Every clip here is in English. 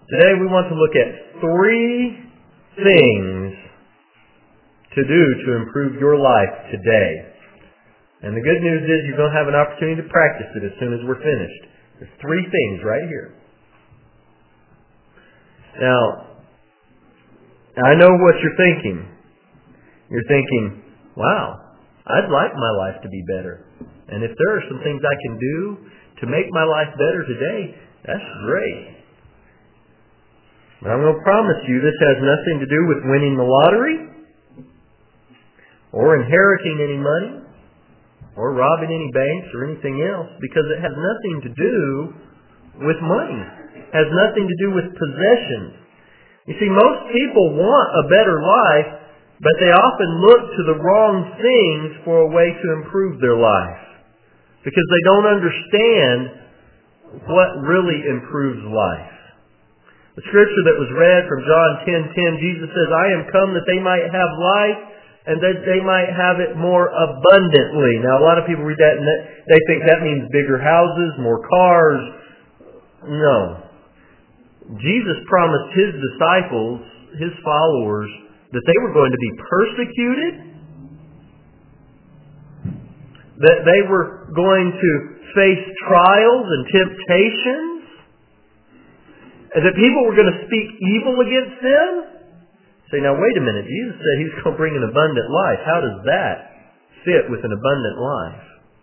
Today we want to look at 3 things to do to improve your life today. And the good news is you're going to have an opportunity to practice it as soon as we're finished. There's 3 things right here. Now, I know what you're thinking. You're thinking, wow, I'd like my life to be better. And if there are some things I can do to make my life better today, that's great. But I'm going to promise you this has nothing to do with winning the lottery or inheriting any money or robbing any banks or anything else, because it has nothing to do with money. It has nothing to do with possessions. You see, most people want a better life, but they often look to the wrong things for a way to improve their life, because they don't understand what really improves life. The scripture that was read from John 10:10, Jesus says, I am come that they might have life and that they might have it more abundantly. Now, a lot of people read that and they think that means bigger houses, more cars. No. Jesus promised His disciples, His followers, that they were going to be persecuted, that they were going to face trials and temptations, and that people were going to speak evil against them. Say, now wait a minute, Jesus said He's going to bring an abundant life. How does that fit with an abundant life?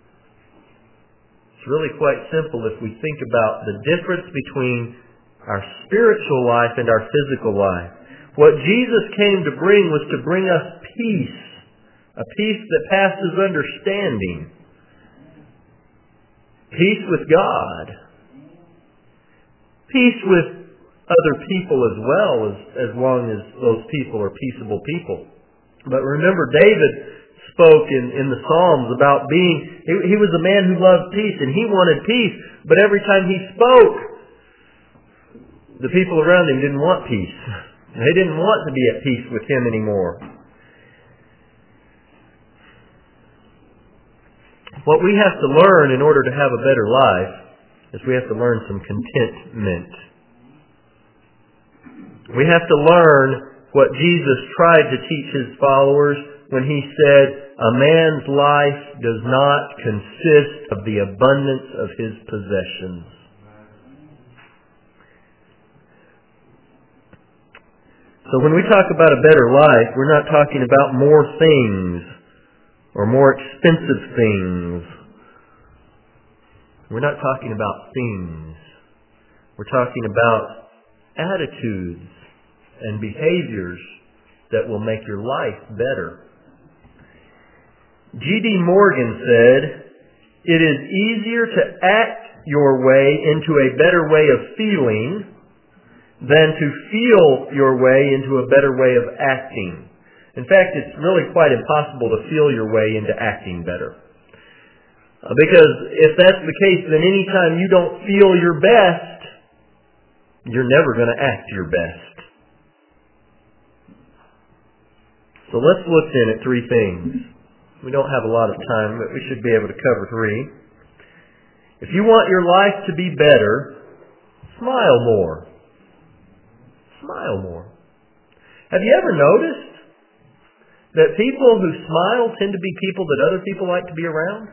It's really quite simple if we think about the difference between our spiritual life and our physical life. What Jesus came to bring was to bring us peace, a peace that passes understanding, peace with God, peace with other people as well, as long as those people are peaceable people. But remember, David spoke in the Psalms about he was a man who loved peace, and he wanted peace, but every time he spoke, the people around him didn't want peace. They didn't want to be at peace with him anymore. What we have to learn in order to have a better life is we have to learn some contentment. We have to learn what Jesus tried to teach His followers when He said, a man's life does not consist of the abundance of his possessions. So when we talk about a better life, we're not talking about more things or more expensive things. We're not talking about things. We're talking about attitudes and behaviors that will make your life better. G.D. Morgan said, it is easier to act your way into a better way of feeling than to feel your way into a better way of acting. In fact, it's really quite impossible to feel your way into acting better. Because if that's the case, then anytime you don't feel your best, you're never going to act your best. So let's look then at 3 things. We don't have a lot of time, but we should be able to cover 3. If you want your life to be better, smile more. Smile more. Have you ever noticed that people who smile tend to be people that other people like to be around?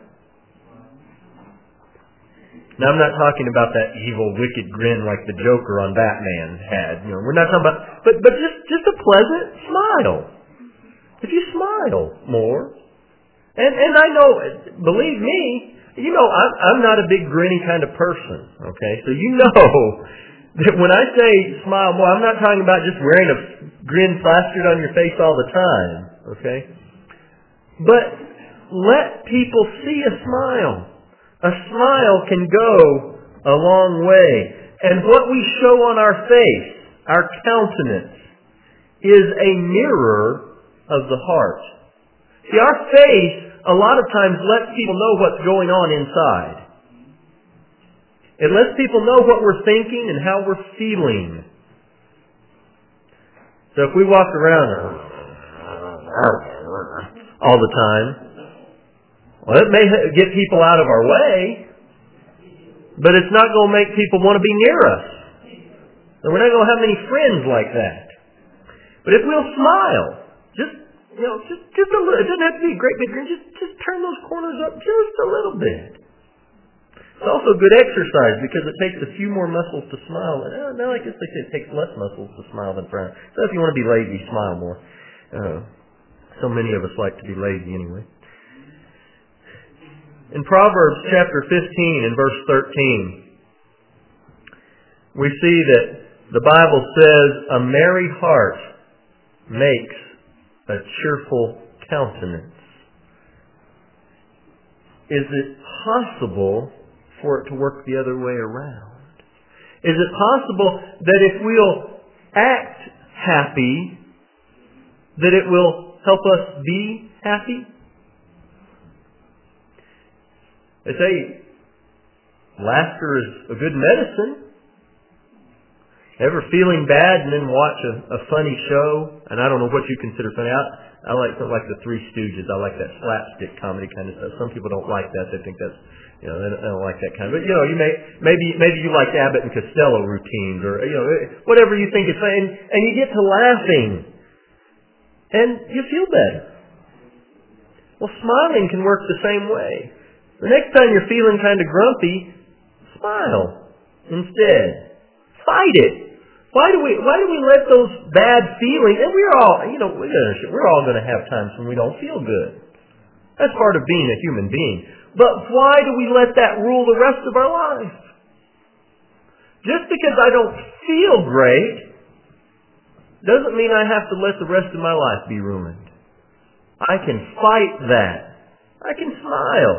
Now, I'm not talking about that evil, wicked grin like the Joker on Batman had. We're not talking about, but just a pleasant smile. If you smile more, and I know, believe me, I'm not a big grinny kind of person. Okay, so that when I say smile more, I'm not talking about just wearing a grin plastered on your face all the time, okay? But let people see a smile. A smile can go a long way. And what we show on our face, our countenance, is a mirror of the heart. See, our face a lot of times lets people know what's going on inside. It lets people know what we're thinking and how we're feeling. So if we walk around all the time, well, it may get people out of our way, but it's not going to make people want to be near us. And we're not going to have many friends like that. But if we'll smile, just a little, it doesn't have to be a great big grin, just turn those corners up just a little bit. It's also good exercise because it takes a few more muscles to smile. No, I guess they say it takes less muscles to smile than frown. So if you want to be lazy, smile more. So many of us like to be lazy anyway. In Proverbs chapter 15 and verse 13, we see that the Bible says, a merry heart makes a cheerful countenance. Is it possible for it to work the other way around? Is it possible that if we'll act happy, that it will help us be happy? They say laughter is a good medicine. Ever feeling bad and then watch a funny show? And I don't know what you consider funny. I like the Three Stooges. I like that slapstick comedy kind of stuff. Some people don't like that. They think that's, they don't like that kind of. But you maybe you like Abbott and Costello routines, or whatever you think is funny, and you get to laughing, and you feel better. Well, smiling can work the same way. The next time you're feeling kind of grumpy, smile instead. Fight it. Why do we let those bad feelings? And we're all going to have times when we don't feel good. That's part of being a human being. But why do we let that rule the rest of our life? Just because I don't feel great doesn't mean I have to let the rest of my life be ruined. I can fight that. I can smile.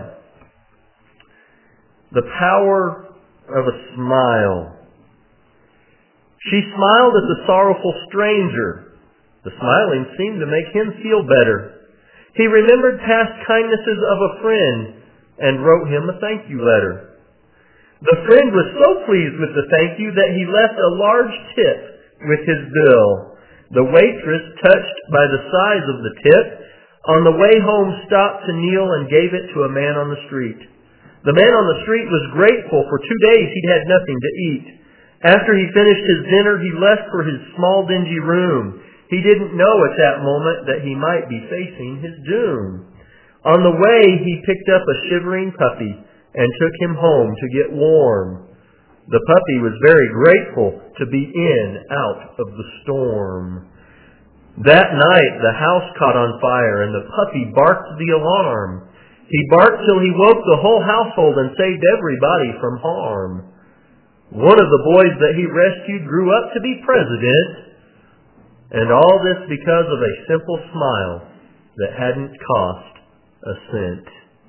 The power of a smile. She smiled at the sorrowful stranger. The smiling seemed to make him feel better. He remembered past kindnesses of a friend and wrote him a thank you letter. The friend was so pleased with the thank you that he left a large tip with his bill. The waitress, touched by the size of the tip, on the way home stopped to kneel and gave it to a man on the street. The man on the street was grateful. For 2 days he'd had nothing to eat. After he finished his dinner, he left for his small dingy room. He didn't know at that moment that he might be facing his doom. On the way, he picked up a shivering puppy and took him home to get warm. The puppy was very grateful to be out of the storm. That night, the house caught on fire and the puppy barked the alarm. He barked till he woke the whole household and saved everybody from harm. One of the boys that he rescued grew up to be president, and all this because of a simple smile that hadn't cost a cent.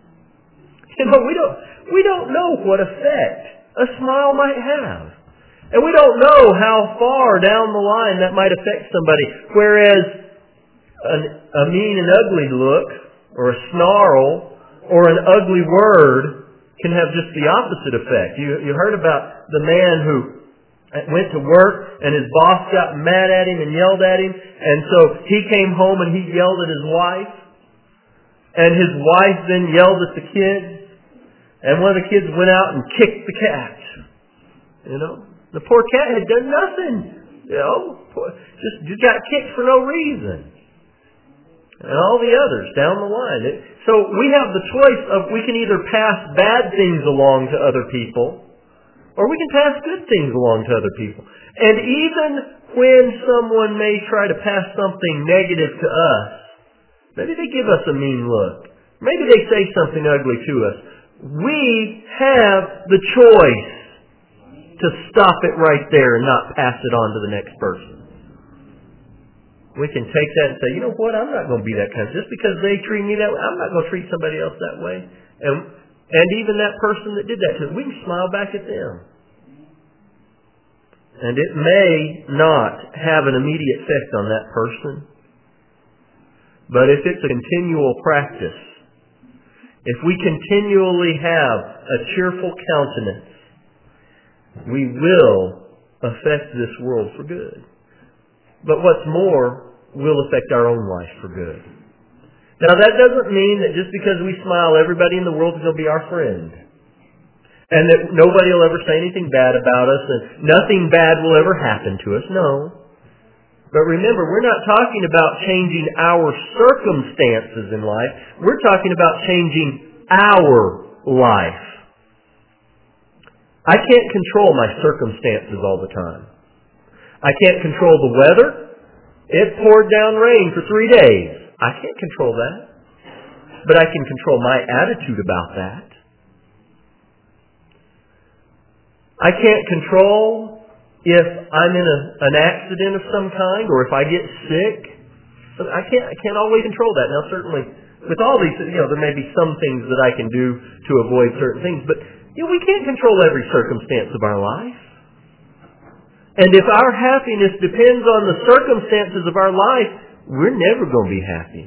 We don't know what effect a smile might have. And we don't know how far down the line that might affect somebody. Whereas a mean and ugly look, or a snarl, or an ugly word can have just the opposite effect. You heard about the man who went to work and his boss got mad at him and yelled at him, and so he came home and he yelled at his wife, and his wife then yelled at the kids, and one of the kids went out and kicked the cat. The poor cat had done nothing. Just got kicked for no reason. And all the others down the line. So we have the choice of, we can either pass bad things along to other people, or we can pass good things along to other people. And even when someone may try to pass something negative to us, maybe they give us a mean look, maybe they say something ugly to us, we have the choice to stop it right there and not pass it on to the next person. We can take that and say, you know what, I'm not going to be that kind. Just because they treat me that way, I'm not going to treat somebody else that way. And even that person that did that to us, we can smile back at them. And it may not have an immediate effect on that person. But if it's a continual practice, if we continually have a cheerful countenance, we will affect this world for good. But what's more, we'll affect our own life for good. Now that doesn't mean that just because we smile, everybody in the world is going to be our friend. And that nobody will ever say anything bad about us and nothing bad will ever happen to us. No. But remember, we're not talking about changing our circumstances in life. We're talking about changing our life. I can't control my circumstances all the time. I can't control the weather. It poured down rain for 3 days. I can't control that. But I can control my attitude about that. I can't control if I'm in an accident of some kind or if I get sick. I can't always control that. Now certainly with all these, there may be some things that I can do to avoid certain things, but we can't control every circumstance of our life. And if our happiness depends on the circumstances of our life, we're never going to be happy.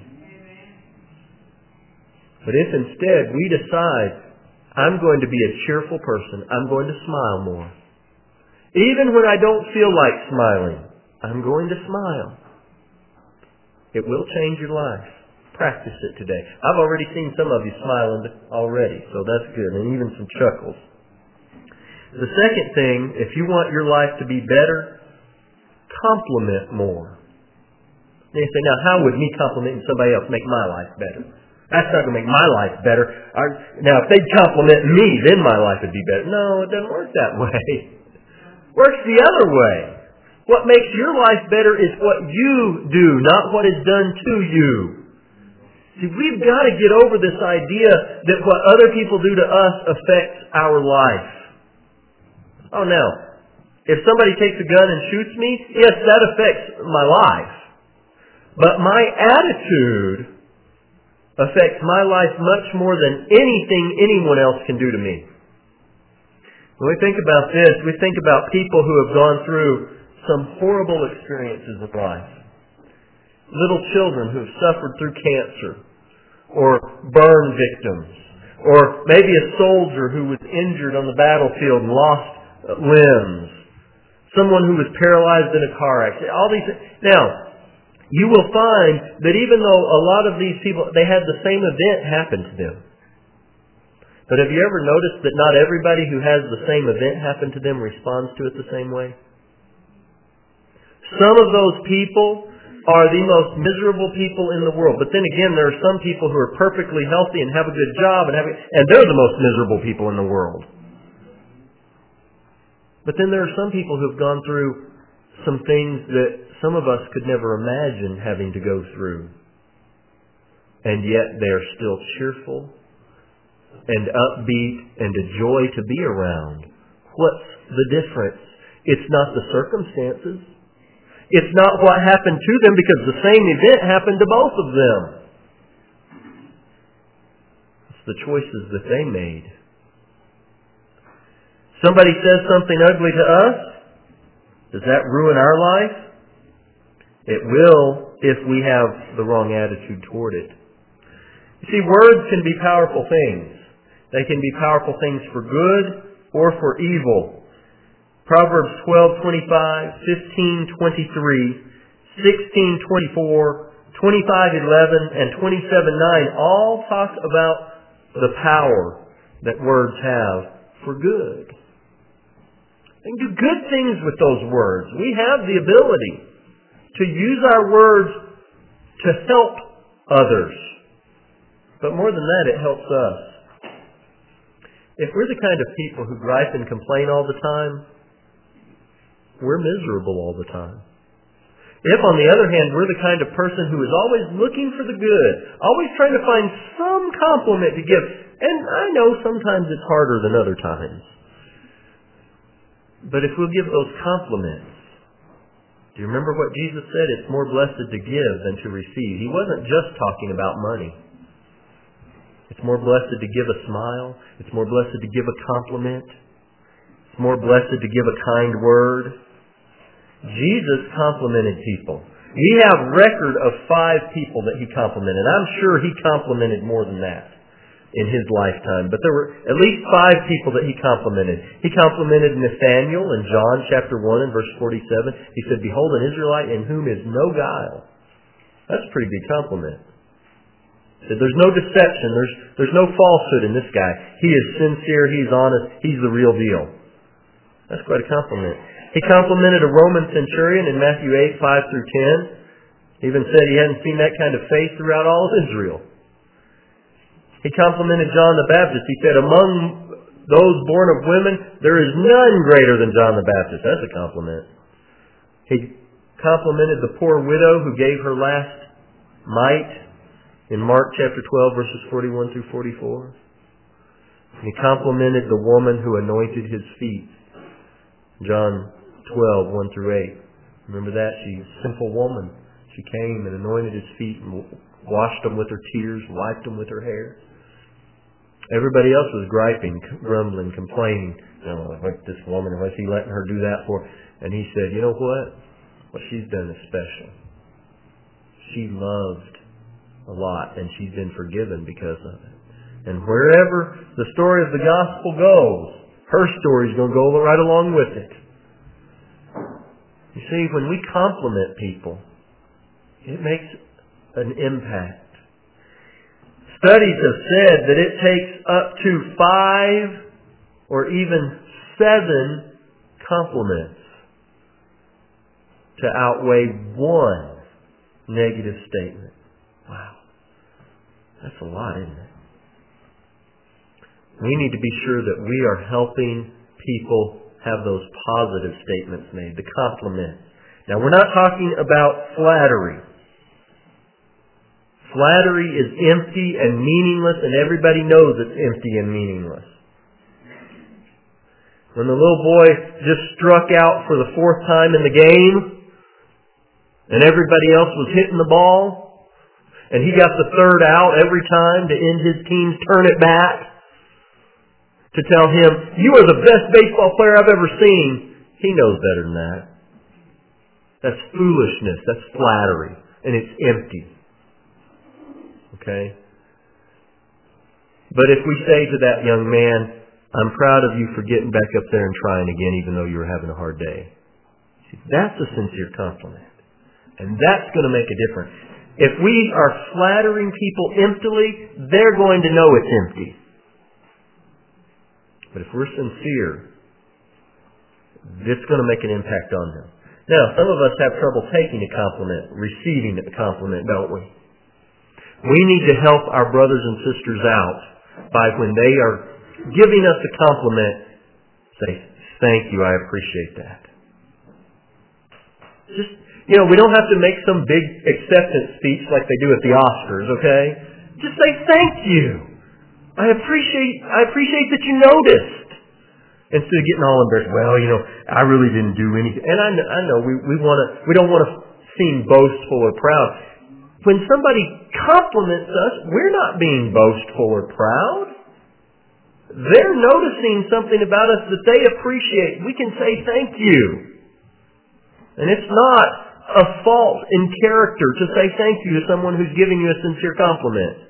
But if instead we decide, I'm going to be a cheerful person, I'm going to smile more. Even when I don't feel like smiling, I'm going to smile. It will change your life. Practice it today. I've already seen some of you smiling already, so that's good, and even some chuckles. The second thing, if you want your life to be better, compliment more. They say, now how would me complimenting somebody else make my life better? That's not going to make my life better. Now if they'd compliment me, then my life would be better. No, it doesn't work that way. It works the other way. What makes your life better is what you do, not what is done to you. See, we've got to get over this idea that what other people do to us affects our life. Oh, now, if somebody takes a gun and shoots me, yes, that affects my life. But my attitude affects my life much more than anything anyone else can do to me. When we think about this, we think about people who have gone through some horrible experiences of life. Little children who have suffered through cancer, or burn victims, or maybe a soldier who was injured on the battlefield and lost limbs, someone who was paralyzed in a car accident, all these things. Now, you will find that even though a lot of these people, they had the same event happen to them. But have you ever noticed that not everybody who has the same event happen to them responds to it the same way? Some of those people are the most miserable people in the world. But then again, there are some people who are perfectly healthy and have a good job, and they're the most miserable people in the world. But then there are some people who have gone through some things that some of us could never imagine having to go through. And yet they are still cheerful and upbeat and a joy to be around. What's the difference? It's not the circumstances. It's not what happened to them, because the same event happened to both of them. It's the choices that they made. Somebody says something ugly to us. Does that ruin our life? It will if we have the wrong attitude toward it. You see, words can be powerful things. They can be powerful things for good or for evil. Proverbs 12:25, 15:23, 16:24, 25:11, and 27:9 all talk about the power that words have for good. We can do good things with those words. We have the ability to use our words to help others. But more than that, it helps us. If we're the kind of people who gripe and complain all the time, we're miserable all the time. If, on the other hand, we're the kind of person who is always looking for the good, always trying to find some compliment to give, and I know sometimes it's harder than other times, but if we'll give those compliments, do you remember what Jesus said? It's more blessed to give than to receive. He wasn't just talking about money. It's more blessed to give a smile. It's more blessed to give a compliment. It's more blessed to give a kind word. Jesus complimented people. We have record of 5 people that he complimented. I'm sure he complimented more than that in his lifetime. But there were at least 5 people that he complimented. He complimented Nathanael in John chapter 1 and verse 47. He said, "Behold, an Israelite in whom is no guile." That's a pretty big compliment. There's no deception. There's no falsehood in this guy. He is sincere. He's honest. He's the real deal. That's quite a compliment. He complimented a Roman centurion in Matthew 8, 5 through 10. He even said he hadn't seen that kind of faith throughout all of Israel. He complimented John the Baptist. He said, among those born of women, there is none greater than John the Baptist. That's a compliment. He complimented the poor widow who gave her last mite in Mark chapter 12, verses 41 through 44. He complimented the woman who anointed his feet. John 12, 1 through 8. Remember that? She's a sinful woman. She came and anointed his feet and washed them with her tears, wiped them with her hair. Everybody else was griping, grumbling, complaining. Like this woman, what's he letting her do that for? And he said, you know what? What she's done is special. She loved a lot, and she's been forgiven because of it. And wherever the story of the gospel goes, her story's going to go right along with it. You see, when we compliment people, it makes an impact. Studies have said that it takes up to 5 or even 7 compliments to outweigh 1 negative statement. Wow. That's a lot, isn't it? We need to be sure that we are helping people have those positive statements made, the compliments. Now, we're not talking about flattery. Flattery is empty and meaningless, and everybody knows it's empty and meaningless. When the little boy just struck out for the 4th time in the game, and everybody else was hitting the ball, and he got the 3rd out every time to end his team's turn it back, to tell him, you are the best baseball player I've ever seen, he knows better than that. That's foolishness. That's flattery. And it's empty. Okay? But if we say to that young man, I'm proud of you for getting back up there and trying again even though you were having a hard day. See, that's a sincere compliment. And that's going to make a difference. If we are flattering people emptily, they're going to know it's empty. But if we're sincere, it's going to make an impact on them. Now, some of us have trouble taking a compliment, receiving a compliment, don't we? We need to help our brothers and sisters out by when they are giving us a compliment, say, thank you, I appreciate that. Just, we don't have to make some big acceptance speech like they do at the Oscars, okay? Just say thank you. I appreciate that you noticed. Instead of getting all embarrassed, well, I really didn't do anything. And I know we don't want to seem boastful or proud. When somebody compliments us, we're not being boastful or proud. They're noticing something about us that they appreciate. We can say thank you. And it's not a fault in character to say thank you to someone who's giving you a sincere compliment.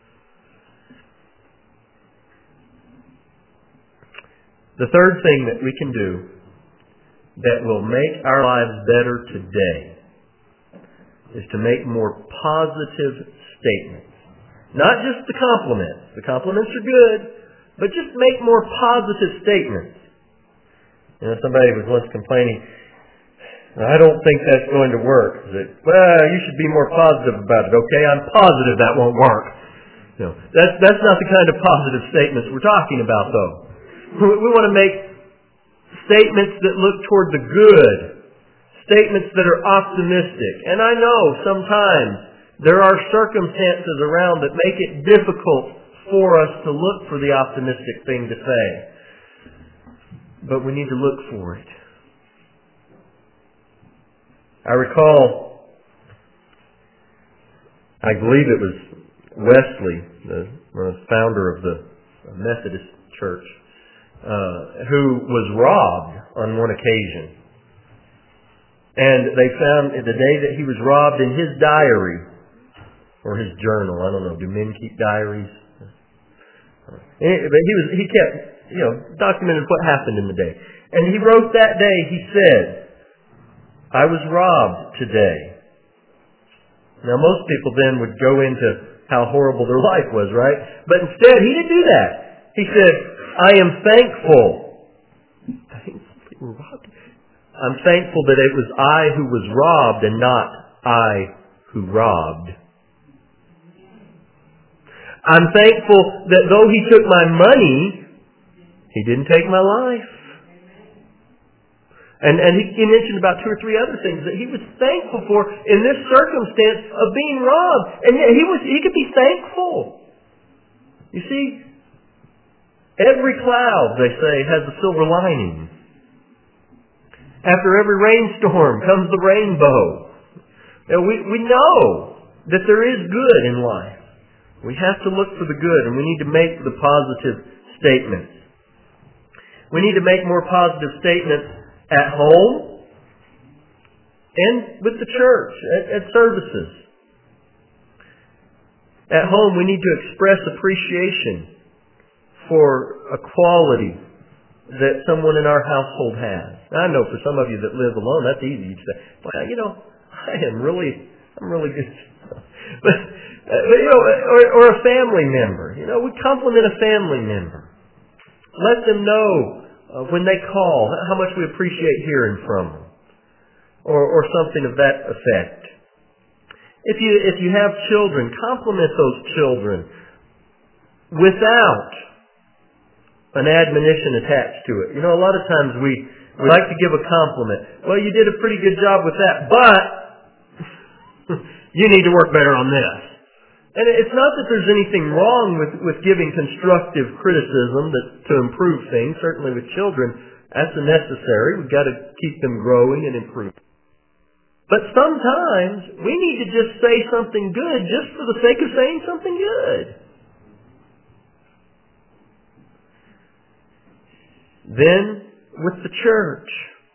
The third thing that we can do that will make our lives better today is to make more positive statements. Not just the compliments. The compliments are good, but just make more positive statements. Somebody was once complaining, I don't think that's going to work. You should be more positive about it, okay? I'm positive that won't work. That's not the kind of positive statements we're talking about, though. We want to make statements that look toward the good, statements that are optimistic. And I know sometimes there are circumstances around that make it difficult for us to look for the optimistic thing to say. But we need to look for it. I recall, I believe it was Wesley, the founder of the Methodist Church, who was robbed on one occasion. And they found the day that he was robbed in his diary, or his journal, I don't know, do men keep diaries? But he kept, documented what happened in the day. And he wrote that day, he said, I was robbed today. Now most people then would go into how horrible their life was, right? But instead, he didn't do that. He said, I am thankful. I'm thankful that it was I who was robbed and not I who robbed. I'm thankful that though he took my money, he didn't take my life. And he mentioned about 2 or 3 other things that he was thankful for in this circumstance of being robbed. And yet he could be thankful. You see, every cloud, they say, has a silver lining. After every rainstorm comes the rainbow. We know that there is good in life. We have to look for the good, and we need to make the positive statements. We need to make more positive statements at home and with the church, at services. At home, we need to express appreciation for a quality that someone in our household has. I know for some of you that live alone, that's easy. You say, well, I'm really good. Or a family member. We compliment a family member. Let them know when they call how much we appreciate hearing from them. Or something of that effect. If you have children, compliment those children without an admonition attached to it. A lot of times we like to give a compliment. Well, you did a pretty good job with that, but you need to work better on this. And it's not that there's anything wrong with giving constructive criticism to improve things. Certainly with children, that's necessary. We've got to keep them growing and improving. But sometimes we need to just say something good just for the sake of saying something good. Then, with the church,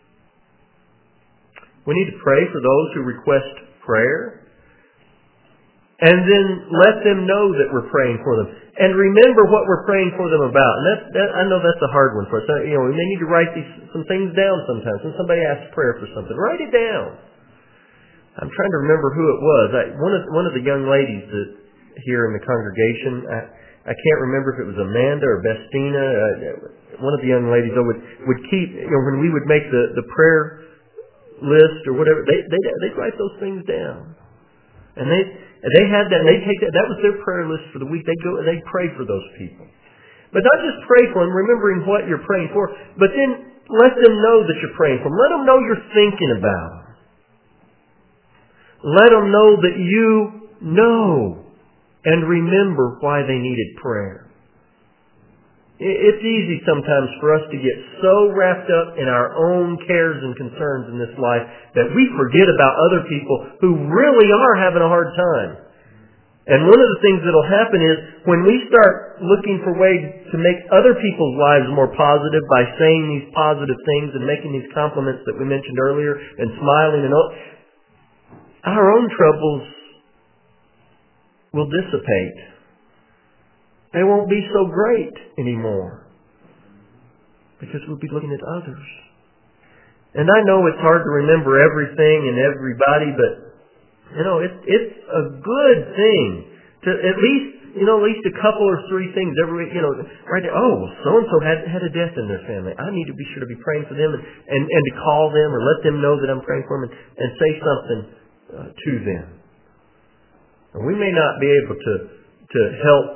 we need to pray for those who request prayer. And then let them know that we're praying for them. And remember what we're praying for them about. And I know that's a hard one for us. We may need to write some things down sometimes. When somebody asks prayer for something, write it down. I'm trying to remember who it was. One of the young ladies that here in the congregation, I can't remember if it was Amanda or Bestina. One of the young ladies would keep, when we would make the prayer list or whatever, they'd write those things down. And they had that, and they take that. That was their prayer list for the week. They'd go and they'd pray for those people. But not just pray for them, remembering what you're praying for, but then let them know that you're praying for them. Let them know you're thinking about them. Let them know that you know and remember why they needed prayer. It's easy sometimes for us to get so wrapped up in our own cares and concerns in this life that we forget about other people who really are having a hard time. And one of the things that will happen is when we start looking for ways to make other people's lives more positive by saying these positive things and making these compliments that we mentioned earlier and smiling and all, our own troubles will dissipate. They won't be so great anymore because we'll be looking at others. And I know it's hard to remember everything and everybody, but it's a good thing to at least a couple or 3 things every week. Right there. Oh, so and so had a death in their family. I need to be sure to be praying for them and to call them or let them know that I'm praying for them and say something to them. And we may not be able to help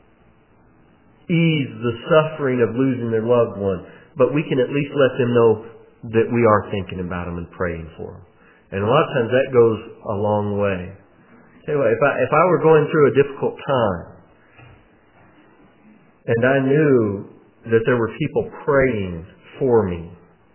ease the suffering of losing their loved one, but we can at least let them know that we are thinking about them and praying for them. And a lot of times that goes a long way. Tell you what, if I were going through a difficult time and I knew that there were people praying for me,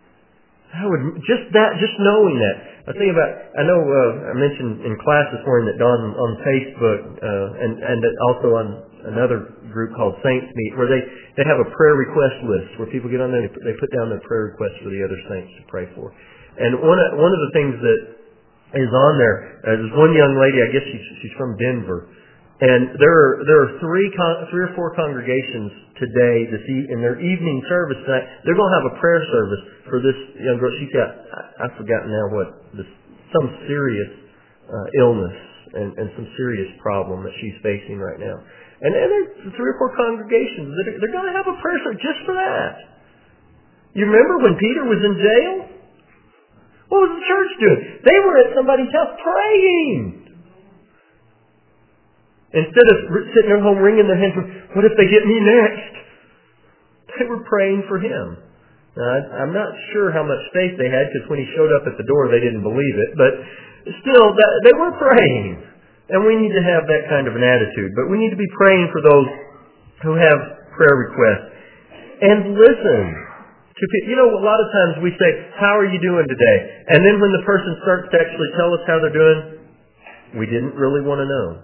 just knowing that. I know I mentioned in class this morning that Don on Facebook and also on another group called Saints Meet, where they have a prayer request list where people get on there and they put down their prayer requests for the other saints to pray for. And one of the things that is on there, there's one young lady, I guess she's from Denver, and there are 3 or 4 congregations today in their evening service tonight. They're going to have a prayer service for this young girl. She's got, I've forgotten now some serious illness. and some serious problem that she's facing right now. And there's 3 or 4 congregations that they're going to have a prayer service just for that. You remember when Peter was in jail? What was the church doing? They were at somebody's house praying. Instead of sitting at home wringing their hands, what if they get me next? They were praying for him. Now, I'm not sure how much faith they had, because when he showed up at the door, they didn't believe it. But still, they were praying. And we need to have that kind of an attitude. But we need to be praying for those who have prayer requests. And listen. You know, a lot of times we say, how are you doing today? And then when the person starts to actually tell us how they're doing, we didn't really want to know.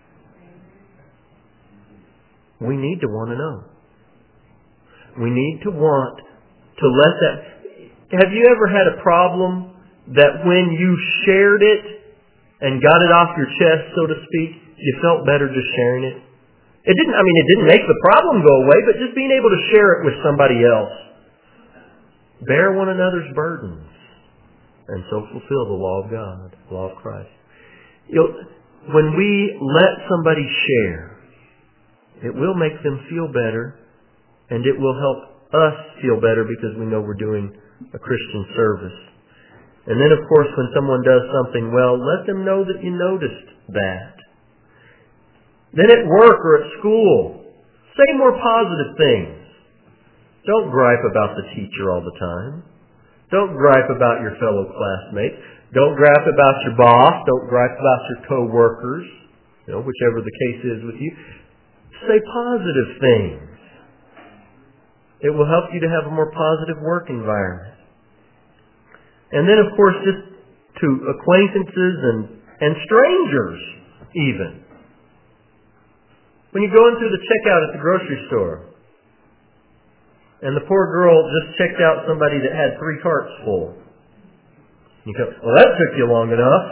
We need to want to know. We need to want to let that... Have you ever had a problem that when you shared it and got it off your chest, so to speak, you felt better just sharing it? It didn't make the problem go away, but just being able to share it with somebody else. Bear one another's burdens, and so fulfill the law of God, the law of Christ. When we let somebody share, it will make them feel better, and it will help us feel better because we know we're doing a Christian service. And then, of course, when someone does something well, let them know that you noticed that. Then at work or at school, say more positive things. Don't gripe about the teacher all the time. Don't gripe about your fellow classmates. Don't gripe about your boss. Don't gripe about your co-workers. Whichever the case is with you. Say positive things. It will help you to have a more positive work environment. And then, of course, just to acquaintances and strangers even. When you're going through the checkout at the grocery store, and the poor girl just checked out somebody that had 3 carts full. You go, well, that took you long enough.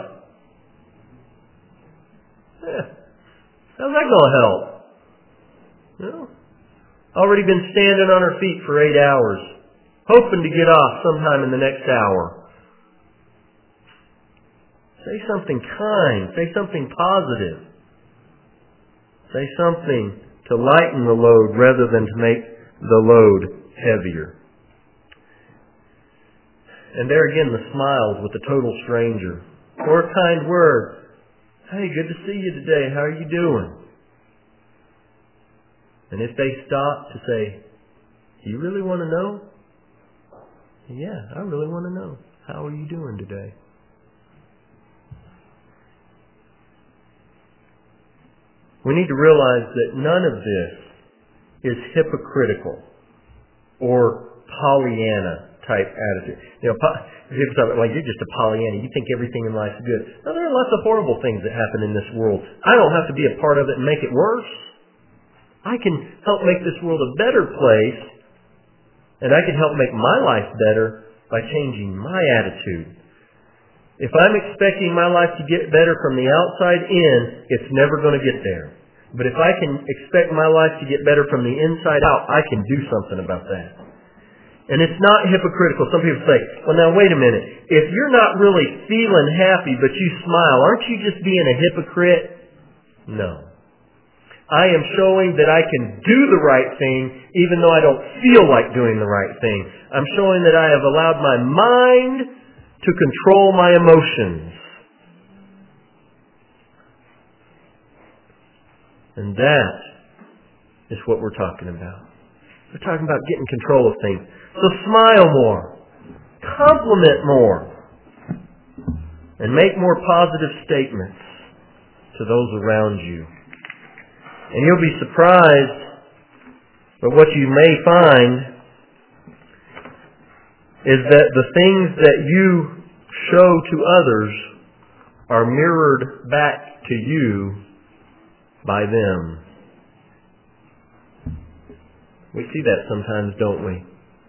Yeah. How's that going to help? Already been standing on her feet for 8 hours, hoping to get off sometime in the next hour. Say something kind. Say something positive. Say something to lighten the load rather than to make the load heavier. And there again, the smiles with a total stranger. Or a kind word. Hey, good to see you today. How are you doing? And if they stop to say, you really want to know? Yeah, I really want to know. How are you doing today? We need to realize that none of this is hypocritical or Pollyanna type attitude. People talk about, you're just a Pollyanna. You think everything in life is good. No, there are lots of horrible things that happen in this world. I don't have to be a part of it and make it worse. I can help make this world a better place, and I can help make my life better by changing my attitude. If I'm expecting my life to get better from the outside in, it's never going to get there. But if I can expect my life to get better from the inside out, I can do something about that. And it's not hypocritical. Some people say, well, now wait a minute. If you're not really feeling happy but you smile, aren't you just being a hypocrite? No. I am showing that I can do the right thing even though I don't feel like doing the right thing. I'm showing that I have allowed my mind to control my emotions. And that is what we're talking about. We're talking about getting control of things. So smile more. Compliment more. And make more positive statements to those around you. And you'll be surprised but what you may find is that the things that you show to others are mirrored back to you by them. We see that sometimes, don't we?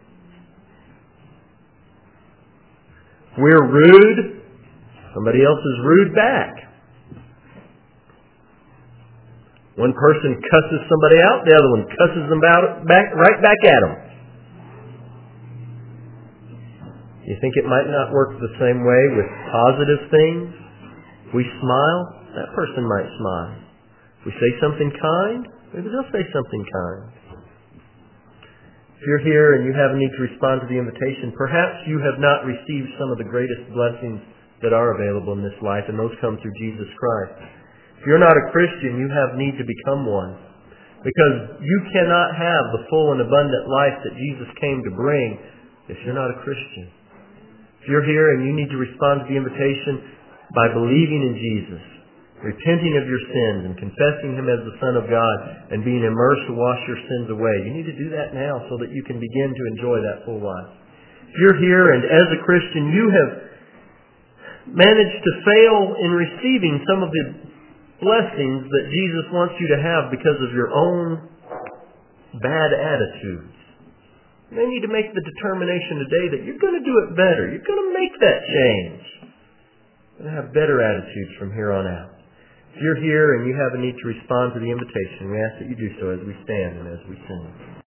We're rude, somebody else is rude back. One person cusses somebody out, the other one cusses them right back at them. You think it might not work the same way with positive things? We smile. that person might smile. If we say something kind, maybe they'll say something kind. If you're here and you have a need to respond to the invitation, perhaps you have not received some of the greatest blessings that are available in this life, and those come through Jesus Christ. If you're not a Christian, you have need to become one, because you cannot have the full and abundant life that Jesus came to bring if you're not a Christian. If you're here and you need to respond to the invitation by believing in Jesus, repenting of your sins and confessing Him as the Son of God and being immersed to wash your sins away, you need to do that now so that you can begin to enjoy that full life. If you're here and as a Christian you have managed to fail in receiving some of the blessings that Jesus wants you to have because of your own bad attitudes, you may need to make the determination today that you're going to do it better. You're going to make that change. You're going to have better attitudes from here on out. If you're here and you have a need to respond to the invitation, we ask that you do so as we stand and as we sing.